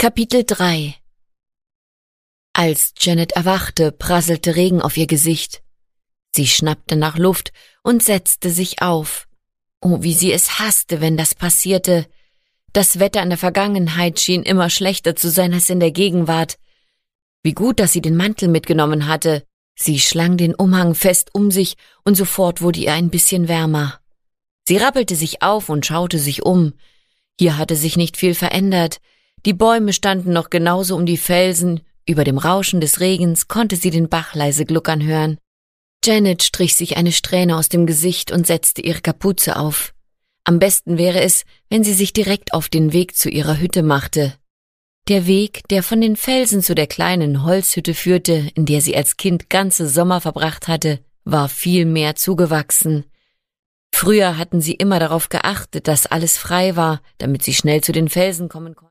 Kapitel 3 Als Janet erwachte, prasselte Regen auf ihr Gesicht. Sie schnappte nach Luft und setzte sich auf. Oh, wie sie es hasste, wenn das passierte. Das Wetter in der Vergangenheit schien immer schlechter zu sein als in der Gegenwart. Wie gut, dass sie den Mantel mitgenommen hatte. Sie schlang den Umhang fest um sich und sofort wurde ihr ein bisschen wärmer. Sie rappelte sich auf und schaute sich um. Hier hatte sich nicht viel verändert. Die Bäume standen noch genauso um die Felsen. Über dem Rauschen des Regens konnte sie den Bach leise gluckern hören. Janet strich sich eine Strähne aus dem Gesicht und setzte ihre Kapuze auf. Am besten wäre es, wenn sie sich direkt auf den Weg zu ihrer Hütte machte. Der Weg, der von den Felsen zu der kleinen Holzhütte führte, in der sie als Kind ganze Sommer verbracht hatte, war viel mehr zugewachsen. Früher hatten sie immer darauf geachtet, dass alles frei war, damit sie schnell zu den Felsen kommen konnten.